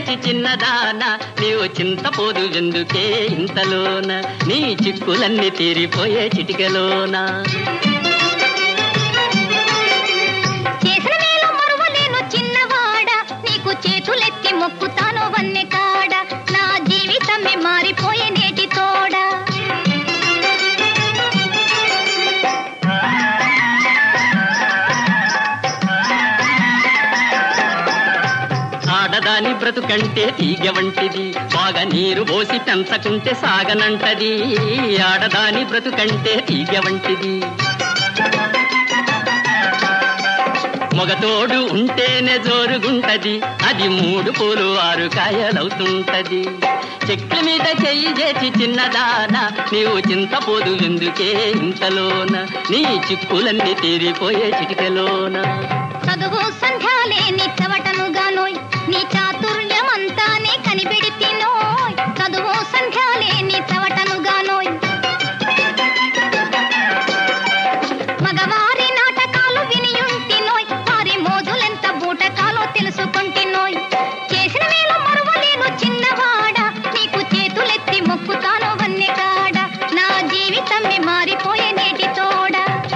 చేసి చిన్నదానా నీవు చింతపోదు ఎందుకే ఇంతలోన నీ చిక్కులన్నీ తీరిపోయే చిటికలోన చేసిన మేలు మరువలేను చిన్నవాడ నీకు చేతులెత్తి మొక్కుతాను వన్నె కాడ నా జీవితమే మారిపోయే నేటి తోడ ఆడదాని బ్రతుకంటే తీగ వంటిది బాగా నీరు పోసి పెంచకుంటే సాగనంటది ఆడదాని బ్రతుకంటే తీగ వంటిది మొగతోడు ఉంటేనే జోరుగుంటది అది 3 పూలు 6 కాయలవుతుంటది చెట్ల మీద చెయ్యి చేసి చిన్నదానా నీవు చింతపోదు ఎందుకే ఇంతలోన నీ చిక్కులన్నీ తీరిపోయే చిటికలోన చదువు సంధ్యాలేని చవటనుగానోయ్ నీ చాతుర్యమంతానే కనిపెడితినోయ్ చదువు సంధ్యాలేని చవటనుగానోయ్ మగవారి నాటకాలు వినియుంటినోయ్ వారి మోజులెంత బూటకాలో తెలుసుకుంటినోయ్ చేసిన మేలు మరువలేను చిన్నవాడ నీకు చేతులెత్తి మొక్కుతాను వన్నె కాడ నా జీవితమే మారిపోయే నేటి తోడ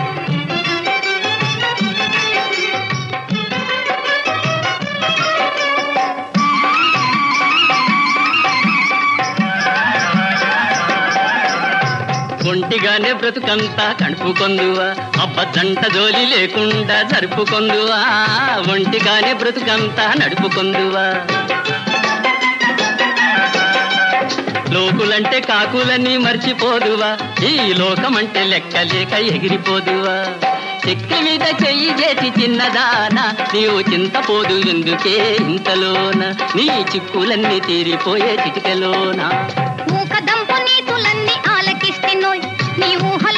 ఒంటిగానే బ్రతుకంతా కడుపుకొందువా అబ్బదంట జోలి లేకుండా జరుపుకొందువా ఒంటిగానే బ్రతుకంతా నడుపుకొందువా లోకులంటే కాకులని మర్చిపోదువా ఈ లోకమంటే లెక్కలేక ఎగిరిపోదువా చెక్క మీద చెయ్యి చేసి చిన్నదానా నీవు చింతపోదు ఎందుకే ఇంతలోన నీ చిక్కులన్నీ తీరిపోయే చిటికలోన మూకదంపు నీతులన్నీ ఆలకిస్తినోయ్ నీ ఊహల